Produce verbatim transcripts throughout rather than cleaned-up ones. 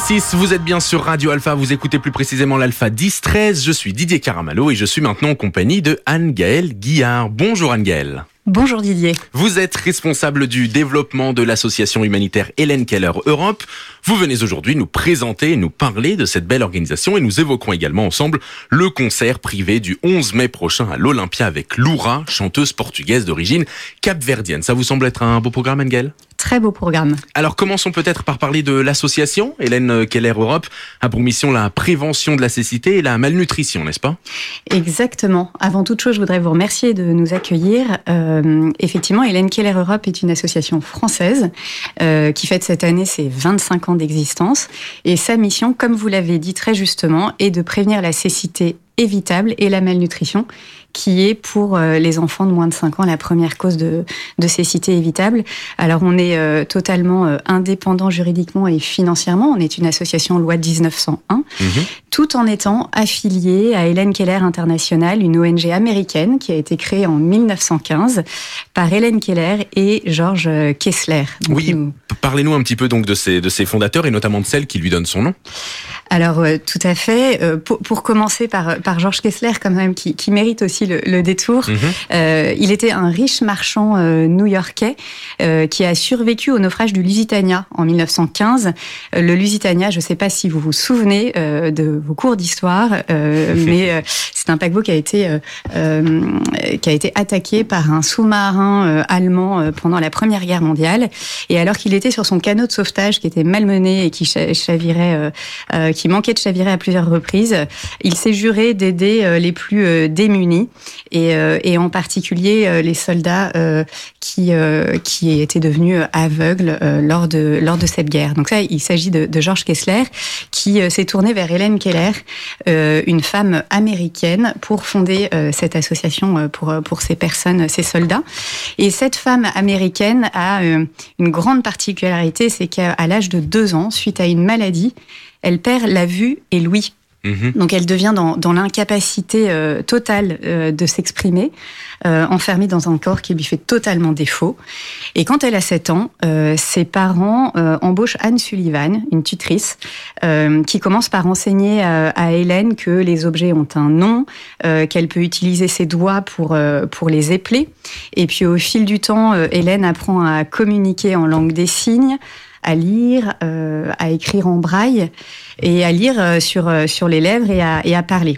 six, vous êtes bien sur Radio Alpha, vous écoutez plus précisément l'Alpha dix treize. Je suis Didier Caramallo et je suis maintenant en compagnie de Anne-Gaëlle Guillard. Bonjour Anne-Gaëlle. Bonjour Didier. Vous êtes responsable du développement de l'association humanitaire Hélène Keller Europe. Vous venez aujourd'hui nous présenter et nous parler de cette belle organisation et nous évoquerons également ensemble le concert privé du onze mai prochain à l'Olympia avec Loura, chanteuse portugaise d'origine capverdienne. Ça vous semble être un beau programme, Anne-Gaëlle ? Très beau programme. Alors commençons peut-être par parler de l'association. Hélène Keller Europe a pour mission la prévention de la cécité et la malnutrition, n'est-ce pas ? Exactement. Avant toute chose, je voudrais vous remercier de nous accueillir. Euh, effectivement, Hélène Keller Europe est une association française euh, qui fête cette année ses vingt-cinq ans d'existence. Et sa mission, comme vous l'avez dit très justement, est de prévenir la cécité évitable et la malnutrition, qui est pour les enfants de moins de cinq ans la première cause de, de cécité évitable. Alors on est euh, totalement euh, indépendant juridiquement et financièrement, on est une association loi dix-neuf cent un, mmh. tout en étant affilié à Hélène Keller International, une O N G américaine qui a été créée en mille neuf cent quinze par Hélène Keller et George Kessler. Donc, oui, nous... parlez-nous un petit peu donc de ces, de ces fondateurs et notamment de celle qui lui donne son nom. Alors euh, tout à fait. Euh, pour, pour commencer par, par George Kessler quand même, qui, qui mérite aussi le, le détour. Mmh. Euh, il était un riche marchand euh, new-yorkais euh, qui a survécu au naufrage du Lusitania en mille neuf cent quinze. Euh, le Lusitania, je ne sais pas si vous vous souvenez euh, de vos cours d'histoire, euh, mais euh, c'est un paquebot qui a été euh, euh, qui a été attaqué par un sous-marin euh, allemand euh, pendant la Première Guerre mondiale. Et alors qu'il était sur son canot de sauvetage qui était malmené et qui chavirait, euh, euh, qui manquait de chavirer à plusieurs reprises, il s'est juré d'aider euh, les plus euh, démunis. Et, euh, et en particulier euh, les soldats euh, qui euh, qui étaient devenus aveugles euh, lors de lors de cette guerre. Donc ça, il s'agit de, de George Kessler qui euh, s'est tourné vers Hélène Keller, euh, une femme américaine, pour fonder euh, cette association euh, pour pour ces personnes, ces soldats. Et cette femme américaine a euh, une grande particularité, c'est qu'à l'âge de deux ans, suite à une maladie, elle perd la vue et l'ouïe. Mmh. Donc elle devient dans, dans l'incapacité euh, totale euh, de s'exprimer, euh, enfermée dans un corps qui lui fait totalement défaut. Et quand elle a sept ans, euh, ses parents euh, embauchent Anne Sullivan, une tutrice, euh, qui commence par enseigner à, à Hélène que les objets ont un nom, euh, qu'elle peut utiliser ses doigts pour, euh, pour les épeler. Et puis au fil du temps, euh, Hélène apprend à communiquer en langue des signes, à lire, euh, à écrire en braille et à lire euh, sur, euh, sur les lèvres et à, et à parler.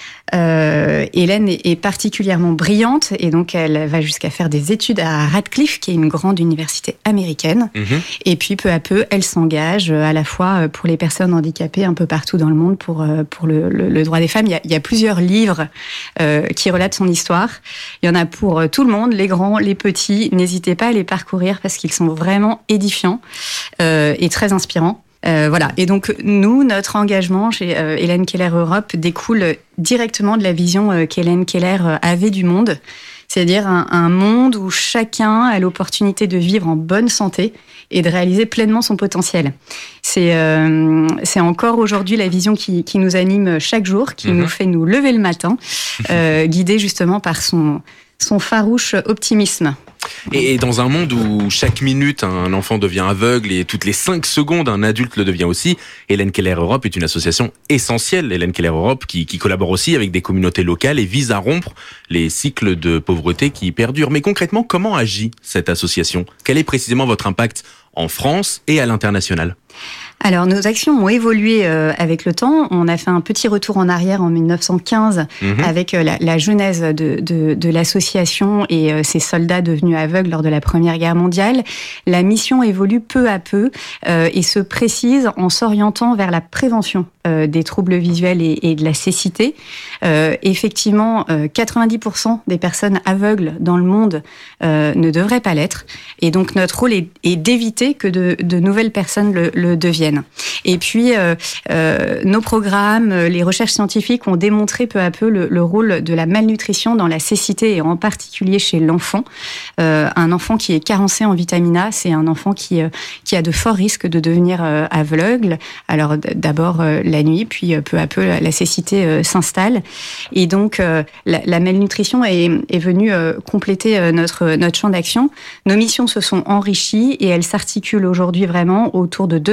Euh, Hélène est, est particulièrement brillante et donc elle va jusqu'à faire des études à Radcliffe, qui est une grande université américaine. Mmh. Et puis peu à peu, elle s'engage à la fois pour les personnes handicapées un peu partout dans le monde pour, pour le, le, le droit des femmes. Il y a, il y a plusieurs livres euh, qui relatent son histoire. Il y en a pour tout le monde, les grands, les petits. N'hésitez pas à les parcourir parce qu'ils sont vraiment édifiants euh, et très inspirants. Euh, voilà. Et donc, nous, notre engagement chez euh, Hélène Keller Europe découle directement de la vision euh, qu'Hélène Keller avait du monde, c'est-à-dire un, un monde où chacun a l'opportunité de vivre en bonne santé et de réaliser pleinement son potentiel. C'est, euh, c'est encore aujourd'hui la vision qui, qui nous anime chaque jour, qui mmh. nous fait nous lever le matin, euh, guidée justement par son, son farouche optimisme. Et dans un monde où chaque minute un enfant devient aveugle et toutes les cinq secondes un adulte le devient aussi, Hélène Keller Europe est une association essentielle. Hélène Keller Europe qui, qui collabore aussi avec des communautés locales et vise à rompre les cycles de pauvreté qui perdurent. Mais concrètement, comment agit cette association ? Quel est précisément votre impact en France et à l'international ? Alors, nos actions ont évolué euh, avec le temps. On a fait un petit retour en arrière en mille neuf cent quinze mmh. avec euh, la, la genèse de, de, de l'association et euh, ces soldats devenus aveugles lors de la Première Guerre mondiale. La mission évolue peu à peu euh, et se précise en s'orientant vers la prévention euh, des troubles visuels et, et de la cécité. Euh, effectivement, euh, quatre-vingt-dix pour cent des personnes aveugles dans le monde euh, ne devraient pas l'être. Et donc, notre rôle est, est d'éviter que de, de nouvelles personnes le, le deviennent. Et puis, euh, euh, nos programmes, les recherches scientifiques ont démontré peu à peu le, le rôle de la malnutrition dans la cécité et en particulier chez l'enfant. Euh, un enfant qui est carencé en vitamine A, c'est un enfant qui, euh, qui a de forts risques de devenir euh, aveugle. Alors d'abord euh, la nuit, puis euh, peu à peu la, la cécité euh, s'installe. Et donc, euh, la, la malnutrition est, est venue euh, compléter euh, notre, notre champ d'action. Nos missions se sont enrichies et elles s'articulent aujourd'hui vraiment autour de deux axes.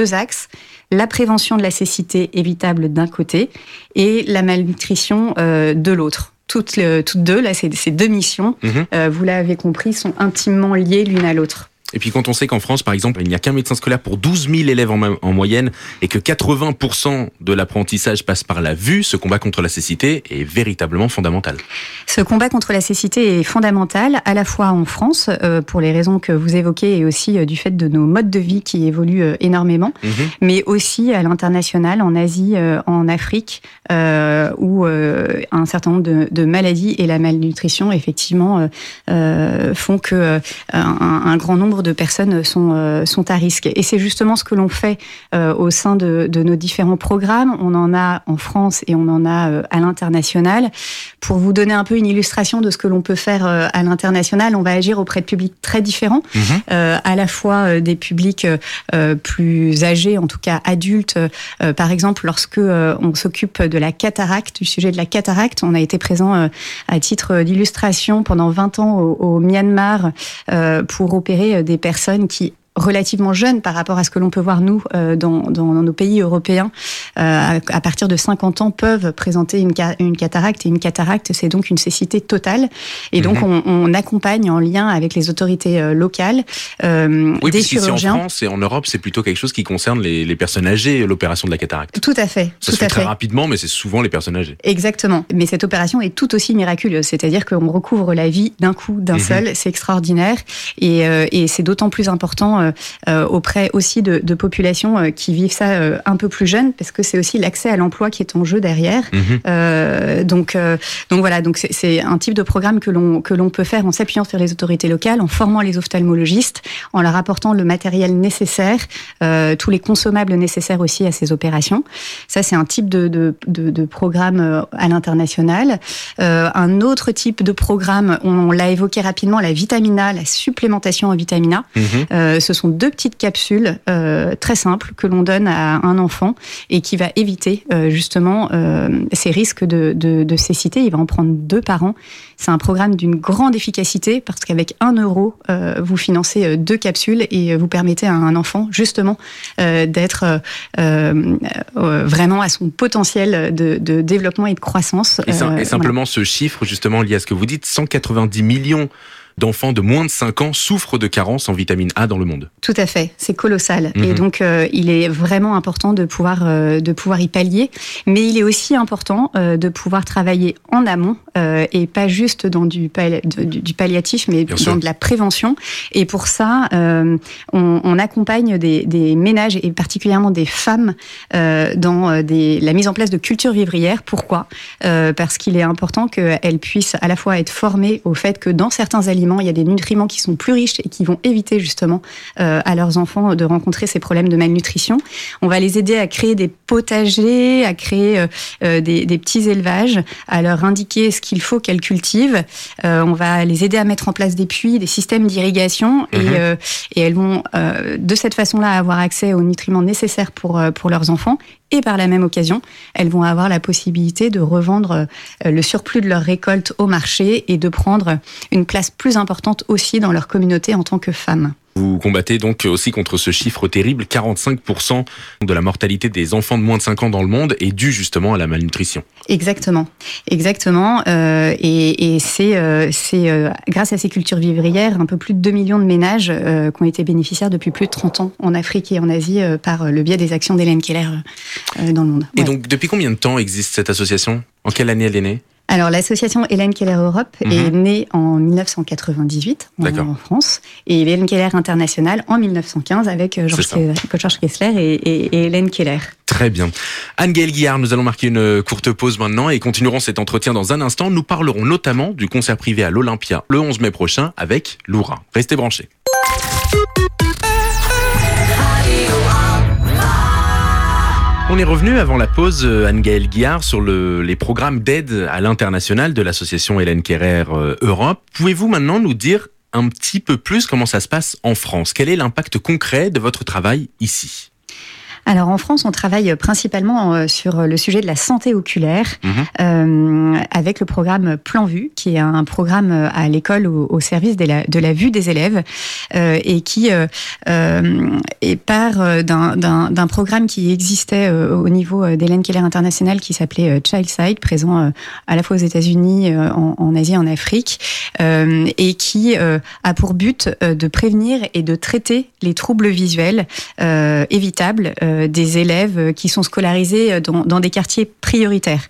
axe la prévention de la cécité évitable d'un côté et la malnutrition euh, de l'autre. Toutes, le, toutes deux, là, ces, ces deux missions, mmh. euh, vous l'avez compris, sont intimement liées l'une à l'autre. Et puis quand on sait qu'en France, par exemple, il n'y a qu'un médecin scolaire pour douze mille élèves en, en moyenne et que quatre-vingts pour cent de l'apprentissage passe par la vue, ce combat contre la cécité est véritablement fondamental. Ce combat contre la cécité est fondamental, à la fois en France, euh, pour les raisons que vous évoquez, et aussi euh, du fait de nos modes de vie qui évoluent euh, énormément, mmh. mais aussi à l'international, en Asie, euh, en Afrique, euh, où euh, un certain nombre de, de maladies et la malnutrition, effectivement, euh, euh, font que euh, un, un grand nombre de personnes sont, euh, sont à risque. Et c'est justement ce que l'on fait euh, au sein de, de nos différents programmes. On en a en France et on en a euh, à l'international. Pour vous donner un peu une illustration de ce que l'on peut faire euh, à l'international, on va agir auprès de publics très différents, mmh. euh, à la fois euh, des publics euh, plus âgés, en tout cas adultes. Euh, par exemple, lorsque euh, on s'occupe de la cataracte, du sujet de la cataracte, on a été présent euh, à titre d'illustration pendant vingt ans au, au Myanmar euh, pour opérer des personnes qui, relativement jeunes par rapport à ce que l'on peut voir nous euh, dans, dans, dans nos pays européens, euh, à, à partir de cinquante ans, peuvent présenter une, une cataracte. Et une cataracte, c'est donc une cécité totale. Et donc, mmh. on, on accompagne en lien avec les autorités euh, locales euh, oui, des chirurgiens. Oui, en France et en Europe, c'est plutôt quelque chose qui concerne les, les personnes âgées, l'opération de la cataracte. Tout à fait. Ça tout se fait à très fait. rapidement, mais c'est souvent les personnes âgées. Exactement. Mais cette opération est tout aussi miraculeuse. C'est-à-dire qu'on recouvre la vie d'un coup, d'un mmh. seul. C'est extraordinaire. Et, euh, et c'est d'autant plus important euh, euh, au auprès aussi de, de populations euh, qui vivent ça euh, un peu plus jeunes, parce que c'est aussi l'accès à l'emploi qui est en jeu derrière. Mmh. Euh, donc, euh, donc voilà, donc c'est, c'est un type de programme que l'on, que l'on peut faire en s'appuyant sur les autorités locales, en formant les ophtalmologistes, en leur apportant le matériel nécessaire, euh, tous les consommables nécessaires aussi à ces opérations. Ça, c'est un type de, de, de, de programme à l'international. Euh, un autre type de programme, on, on l'a évoqué rapidement, la vitamine A, la supplémentation en vitamine A. Mmh. Euh, ce sont deux petites capsules euh, très simples que l'on donne à un enfant et qui va éviter euh, justement euh, ces risques de, de, de cécité. Il va en prendre deux par an. C'est un programme d'une grande efficacité parce qu'avec un euro, euh, vous financez deux capsules et vous permettez à un enfant justement euh, d'être euh, euh, vraiment à son potentiel de, de développement et de croissance. Et, ça, euh, et simplement voilà. Ce chiffre justement lié à ce que vous dites, cent quatre-vingt-dix millions d'enfants de moins de cinq ans souffrent de carences en vitamine A dans le monde. Tout à fait, c'est colossal. Mmh. Et donc, euh, il est vraiment important de pouvoir, euh, de pouvoir y pallier. Mais il est aussi important euh, de pouvoir travailler en amont euh, et pas juste dans du, palli- de, du, du palliatif, mais Bien dans sûr. de la prévention. Et pour ça, euh, on, on accompagne des, des ménages et particulièrement des femmes euh, dans des, la mise en place de cultures vivrières. Pourquoi ? euh, Parce qu'il est important qu'elles puissent à la fois être formées au fait que dans certains aliments, il y a des nutriments qui sont plus riches et qui vont éviter justement euh, à leurs enfants de rencontrer ces problèmes de malnutrition. On va les aider à créer des potagers, à créer euh, des, des petits élevages, à leur indiquer ce qu'il faut qu'elles cultivent. Euh, on va les aider à mettre en place des puits, des systèmes d'irrigation mmh. et, euh, et elles vont euh, de cette façon-là avoir accès aux nutriments nécessaires pour, pour leurs enfants. Et par la même occasion, elles vont avoir la possibilité de revendre le surplus de leur récolte au marché et de prendre une place plus importante aussi dans leur communauté en tant que femmes. Vous combattez donc aussi contre ce chiffre terrible, quarante-cinq pour cent de la mortalité des enfants de moins de cinq ans dans le monde est due justement à la malnutrition. Exactement, exactement. Euh, et, et c'est, euh, c'est euh, grâce à ces cultures vivrières, un peu plus de deux millions de ménages euh, qui ont été bénéficiaires depuis plus de trente ans en Afrique et en Asie euh, par le biais des actions d'Hélène Keller euh, dans le monde. Et ouais. donc, depuis combien de temps existe cette association ? En quelle année elle est née ? Alors, l'association Hélène Keller Europe mmh. est née en dix-neuf cent quatre-vingt-dix-huit en, en France et Hélène Keller International en dix-neuf cent quinze avec Georges, Georges Kessler et, et, et Hélène Keller. Très bien. Anne-Gaëlle Guillard, nous allons marquer une courte pause maintenant et continuerons cet entretien dans un instant. Nous parlerons notamment du concert privé à l'Olympia le onze mai prochain avec Loura. Restez branchés. On est revenu avant la pause, Anne-Gaëlle Guillard, sur le, les programmes d'aide à l'international de l'association Hélène Keller Europe. Pouvez-vous maintenant nous dire un petit peu plus comment ça se passe en France ? Quel est l'impact concret de votre travail ici ? Alors en France, on travaille principalement sur le sujet de la santé oculaire mmh. euh, avec le programme Plan Vue, qui est un programme à l'école au, au service de la, de la vue des élèves euh, et qui euh, est part d'un, d'un, d'un programme qui existait au niveau d'Hélène Keller International qui s'appelait ChildSight, présent à la fois aux États-Unis, en, en Asie et en Afrique, euh, et qui euh, a pour but de prévenir et de traiter les troubles visuels euh, évitables euh, des élèves qui sont scolarisés dans, dans des quartiers prioritaires.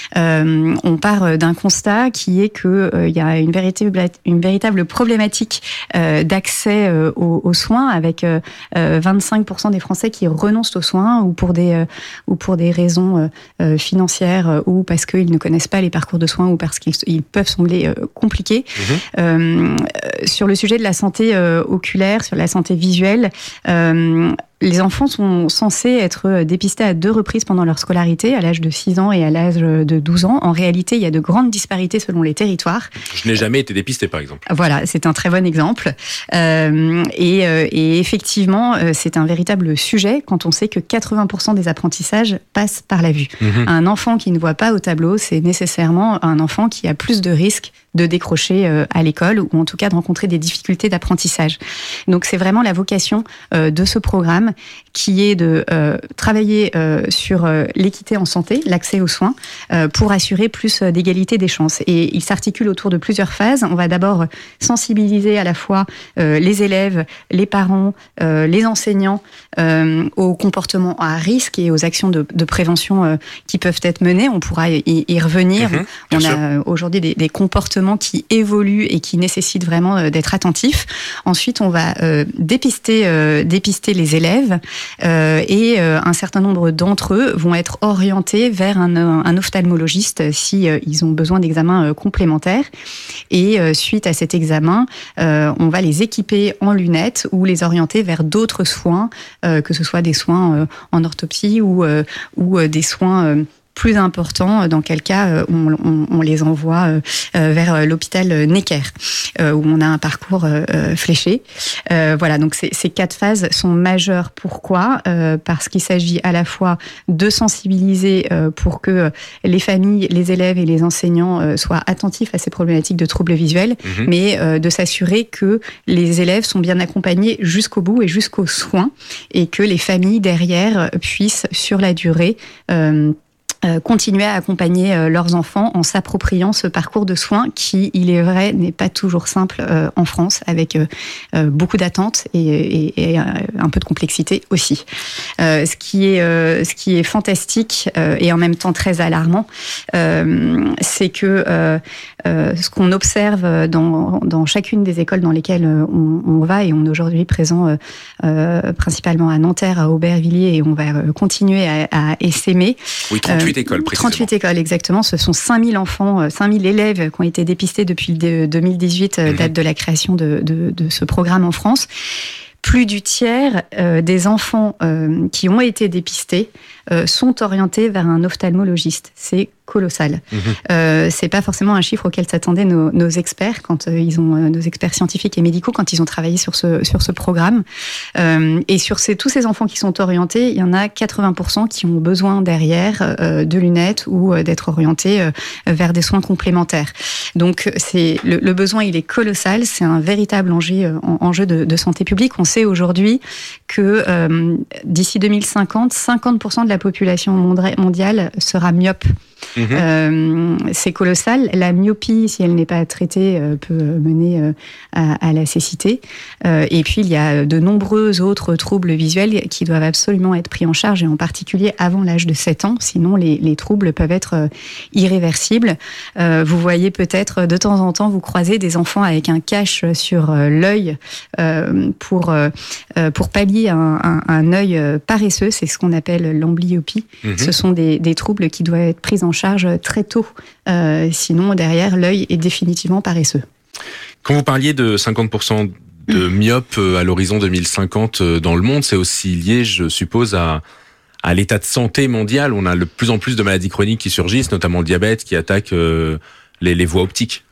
Euh, on part d'un constat qui est qu'il euh, y a une véritable, une véritable problématique euh, d'accès euh, aux, aux soins, avec euh, vingt-cinq pour cent des Français qui renoncent aux soins ou pour des, euh, ou pour des raisons euh, financières euh, ou parce qu'ils ne connaissent pas les parcours de soins ou parce qu'ils ils peuvent sembler euh, compliqués. Mmh. Euh, sur le sujet de la santé euh, oculaire, sur la santé visuelle, euh, les enfants sont censés être dépistés à deux reprises pendant leur scolarité, à l'âge de six ans et à l'âge de douze ans. En réalité, il y a de grandes disparités selon les territoires. Je n'ai jamais été dépistée, par exemple. Voilà, c'est un très bon exemple. Euh, et, et effectivement, c'est un véritable sujet quand on sait que quatre-vingts pour cent des apprentissages passent par la vue. Mmh. Un enfant qui ne voit pas au tableau, c'est nécessairement un enfant qui a plus de risques de décrocher à l'école ou en tout cas de rencontrer des difficultés d'apprentissage. Donc c'est vraiment la vocation de ce programme qui est de euh, travailler euh, sur euh, l'équité en santé, l'accès aux soins, euh, pour assurer plus d'égalité des chances. Et il s'articule autour de plusieurs phases. On va d'abord sensibiliser à la fois euh, les élèves, les parents, euh, les enseignants euh, aux comportements à risque et aux actions de, de prévention euh, qui peuvent être menées. On pourra y, y revenir. Mmh, On a euh, aujourd'hui des, des comportements qui évoluent et qui nécessitent vraiment euh, d'être attentifs. Ensuite, on va euh, dépister, euh, dépister les élèves Euh, et euh, un certain nombre d'entre eux vont être orientés vers un, un ophtalmologiste si euh, ils ont besoin d'examens euh, complémentaires. Et euh, suite à cet examen, euh, on va les équiper en lunettes ou les orienter vers d'autres soins, euh, que ce soit des soins euh, en orthopsie ou, euh, ou euh, des soins euh, plus important, dans quel cas on, on, on les envoie euh, vers l'hôpital Necker, euh, où on a un parcours euh, fléché. Euh, voilà, donc ces, ces quatre phases sont majeures. Pourquoi ? euh, Parce qu'il s'agit à la fois de sensibiliser euh, pour que les familles, les élèves et les enseignants euh, soient attentifs à ces problématiques de troubles visuels, mmh. mais euh, de s'assurer que les élèves sont bien accompagnés jusqu'au bout et jusqu'aux soins, et que les familles derrière puissent, sur la durée, euh, Euh, continuer à accompagner euh, leurs enfants en s'appropriant ce parcours de soins qui, il est vrai, n'est pas toujours simple euh, en France, avec euh, euh, beaucoup d'attentes et, et, et un peu de complexité aussi. Euh, ce qui est, euh, ce qui est fantastique euh, et en même temps très alarmant, euh, c'est que euh, euh, ce qu'on observe dans, dans chacune des écoles dans lesquelles on, on va, et on est aujourd'hui présent euh, euh, principalement à Nanterre, à Aubervilliers, et on va euh, continuer à, à essaimer. Oui, trente-huit écoles, précisément. trente-huit écoles, exactement. Ce sont cinq mille enfants, cinq mille élèves qui ont été dépistés depuis deux mille dix-huit, mmh. date de la création de, de, de ce programme en France. Plus du tiers euh, des enfants euh, qui ont été dépistés euh, sont orientés vers un ophtalmologiste. C'est colossal. Mmh. Euh, c'est pas forcément un chiffre auquel s'attendaient nos, nos experts quand euh, ils ont euh, nos experts scientifiques et médicaux quand ils ont travaillé sur ce sur ce programme. Euh, et sur ces, tous ces enfants qui sont orientés, il y en a quatre-vingts pour cent qui ont besoin derrière euh, de lunettes ou euh, d'être orientés euh, vers des soins complémentaires. Donc c'est le, le besoin, il est colossal. C'est un véritable enjeu, euh, enjeu de, de santé publique. On sait aujourd'hui que euh, d'ici deux mille cinquante, cinquante pour cent de la population mondiale sera myope. Mmh. Euh, c'est colossal. La myopie, si elle n'est pas traitée, euh, peut mener euh, à, à la cécité. Euh, et puis, il y a de nombreux autres troubles visuels qui doivent absolument être pris en charge, et en particulier avant l'âge de sept ans. Sinon, les, les troubles peuvent être euh, irréversibles. Euh, vous voyez peut-être de temps en temps, vous croisez des enfants avec un cache sur euh, l'œil euh, pour, euh, pour pallier un, un, un œil paresseux. C'est ce qu'on appelle l'amblyopie. Mmh. Ce sont des, des troubles qui doivent être pris en charge très tôt. Euh, sinon, derrière, l'œil est définitivement paresseux. Quand vous parliez de cinquante pour cent de myopes à l'horizon deux mille cinquante dans le monde, c'est aussi lié, je suppose, à, à l'état de santé mondial. On a de plus en plus de maladies chroniques qui surgissent, notamment le diabète qui attaque euh, les, les voies optiques.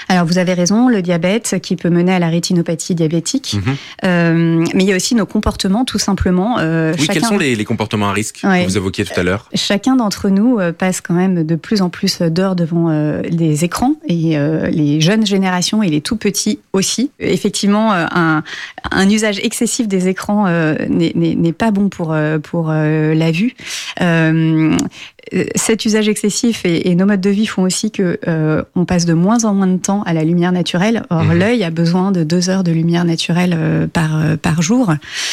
Alors, vous avez raison, le diabète qui peut mener à la rétinopathie diabétique. Mmh. Euh, mais il y a aussi nos comportements, tout simplement. Euh, oui, chacun... quels sont les, les comportements à risque ouais. que vous évoquiez tout à l'heure ? Chacun d'entre nous euh, passe quand même de plus en plus d'heures devant euh, les écrans, et euh, les jeunes générations et les tout petits aussi. Effectivement, euh, un, un usage excessif des écrans euh, n'est, n'est, n'est pas bon pour, euh, pour euh, la vue. Euh, cet usage excessif et, et nos modes de vie font aussi que euh, on passe de moins en moins de temps à la lumière naturelle. Or, mmh. l'œil a besoin de deux heures de lumière naturelle euh, par euh, par jour.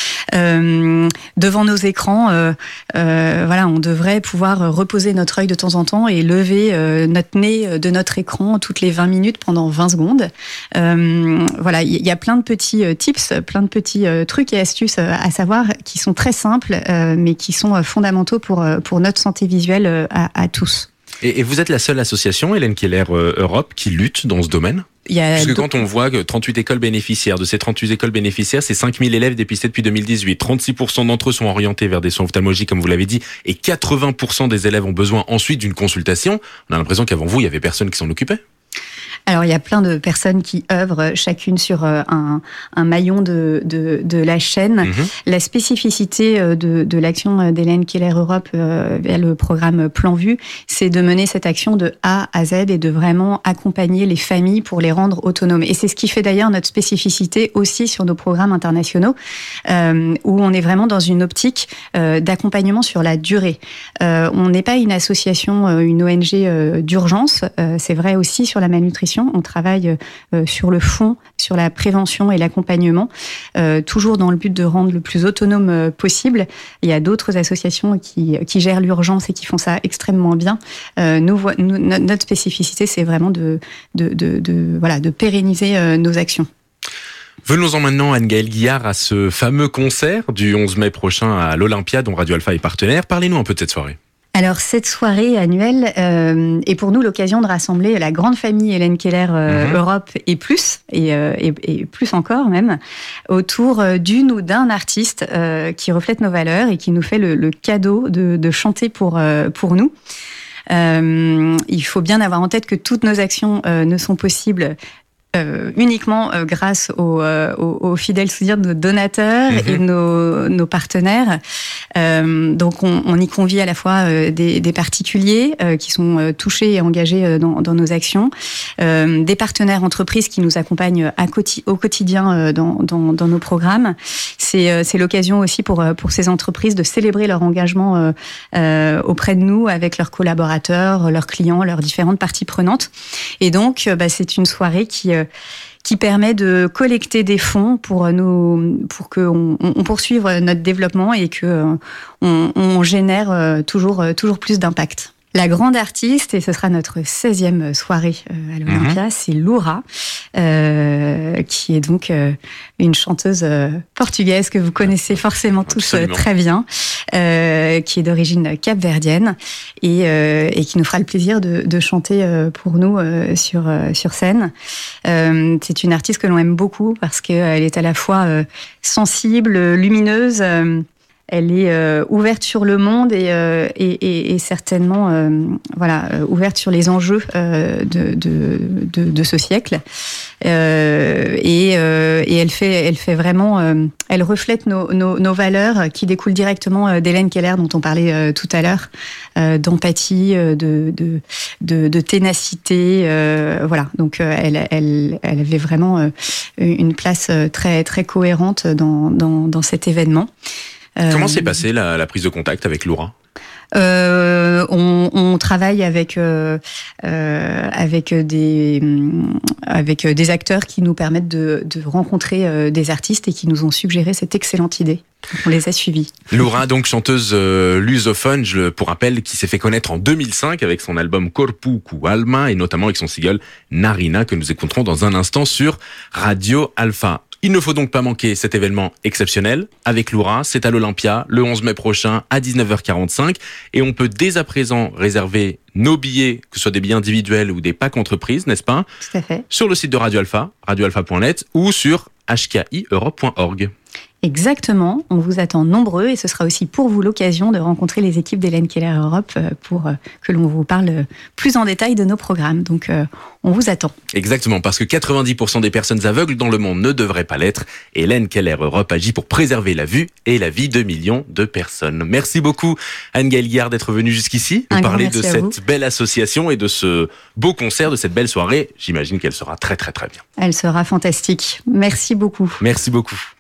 Euh, devant nos écrans, euh, euh, voilà, on devrait pouvoir reposer notre œil de temps en temps et lever euh, notre nez de notre écran toutes les vingt minutes pendant vingt secondes. Euh, voilà, il y, y a plein de petits tips, plein de petits euh, trucs et astuces à savoir qui sont très simples, euh, mais qui sont fondamentaux pour pour notre santé visuelle. À, à tous. Et, et vous êtes la seule association, Hélène Keller euh, Europe, qui lutte dans ce domaine ? Il y a Parce que quand on voit que trente-huit écoles bénéficiaires, de ces trente-huit écoles bénéficiaires, c'est cinq mille élèves dépistés depuis deux mille dix-huit. trente-six pour cent d'entre eux sont orientés vers des soins ophtalmologiques, comme vous l'avez dit, et quatre-vingts pour cent des élèves ont besoin ensuite d'une consultation. On a l'impression qu'avant vous, il y avait personne qui s'en occupait. Alors, il y a plein de personnes qui œuvrent chacune sur un, un maillon de, de, de la chaîne. Mmh. La spécificité de, de l'action d'Hélène Keller Europe euh, via le programme Plan Vue, c'est de mener cette action de A à Z et de vraiment accompagner les familles pour les rendre autonomes. Et c'est ce qui fait d'ailleurs notre spécificité aussi sur nos programmes internationaux, euh, où on est vraiment dans une optique euh, d'accompagnement sur la durée. Euh, on n'est pas une association, une O N G euh, d'urgence. Euh, c'est vrai aussi sur la malnutrition. On travaille euh, sur le fond, sur la prévention et l'accompagnement, euh, toujours dans le but de rendre le plus autonome euh, possible. Il y a d'autres associations qui, qui gèrent l'urgence et qui font ça extrêmement bien. Euh, nous, nous, notre spécificité, c'est vraiment de, de, de, de, voilà, de pérenniser euh, nos actions. Venons-en maintenant, Anne-Gaëlle Guillard, à ce fameux concert du onze mai prochain à l'Olympia, dont Radio Alpha est partenaire. Parlez-nous un peu de cette soirée. Alors, cette soirée annuelle euh, est pour nous l'occasion de rassembler la grande famille Hélène Keller euh, mmh. Europe et plus, et, euh, et, et plus encore même, autour d'une ou d'un artiste euh, qui reflète nos valeurs et qui nous fait le, le cadeau de, de chanter pour, euh, pour nous. Euh, il faut bien avoir en tête que toutes nos actions euh, ne sont possibles Euh, uniquement euh, grâce aux, euh, aux, aux fidèles soutiens de nos donateurs mmh. et de nos, nos partenaires. Euh, donc on, on y convie à la fois euh, des, des particuliers euh, qui sont euh, touchés et engagés euh, dans, dans nos actions, euh, des partenaires entreprises qui nous accompagnent à quoti- au quotidien euh, dans, dans, dans nos programmes. C'est, euh, c'est l'occasion aussi pour, pour ces entreprises de célébrer leur engagement euh, euh, auprès de nous avec leurs collaborateurs, leurs clients, leurs différentes parties prenantes. Et donc euh, bah, c'est une soirée qui euh, qui permet de collecter des fonds pour nous, pour qu'on on poursuive notre développement et que on, on génère toujours toujours plus d'impact. La grande artiste, et ce sera notre seizième soirée à l'Olympia, mmh. c'est Loura, euh, qui est donc euh, une chanteuse euh, portugaise que vous connaissez forcément tous euh, très bien, euh, qui est d'origine capverdienne et, euh, et qui nous fera le plaisir de, de chanter euh, pour nous euh, sur, euh, sur scène. Euh, c'est une artiste que l'on aime beaucoup parce qu'elle est à la fois euh, sensible, lumineuse, euh, elle est euh, ouverte sur le monde et, euh, et, et, et certainement euh, voilà, euh, ouverte sur les enjeux euh, de, de, de, de ce siècle. Euh, et, euh, et elle fait, elle fait vraiment, euh, elle reflète nos, nos, nos valeurs qui découlent directement d'Hélène Keller, dont on parlait euh, tout à l'heure, euh, d'empathie, de, de, de, de ténacité. Euh, voilà, donc euh, elle, elle, elle avait vraiment euh, une place très, très cohérente dans, dans, dans cet événement. Comment s'est passée la, la prise de contact avec Loura ? Euh, on, on travaille avec euh, euh, avec des avec des acteurs qui nous permettent de, de rencontrer euh, des artistes et qui nous ont suggéré cette excellente idée. On les a suivis. Loura, donc chanteuse euh, lusophone, je, pour rappel, qui s'est fait connaître en deux mille cinq avec son album Corpu cu Alma et notamment avec son single Narina que nous écouterons dans un instant sur Radio Alpha. Il ne faut donc pas manquer cet événement exceptionnel avec Loura. C'est à l'Olympia le onze mai prochain à dix-neuf heures quarante-cinq et on peut dès à présent réserver nos billets, que ce soit des billets individuels ou des packs entreprises, n'est-ce pas ? Tout à fait. Sur le site de Radio Alpha, radio alpha point net ou sur h k i europe point org. Exactement, on vous attend nombreux et ce sera aussi pour vous l'occasion de rencontrer les équipes d'Hélène Keller Europe pour que l'on vous parle plus en détail de nos programmes. Donc on vous attend. Exactement, parce que quatre-vingt-dix pour cent des personnes aveugles dans le monde ne devraient pas l'être. Hélène Keller Europe agit pour préserver la vue et la vie de millions de personnes. Merci beaucoup Anne-Gaëlle Guillard d'être venue jusqu'ici, de parler de cette vous. belle association et de ce beau concert, de cette belle soirée. J'imagine qu'elle sera très très très bien. Elle sera fantastique. Merci beaucoup. Merci beaucoup.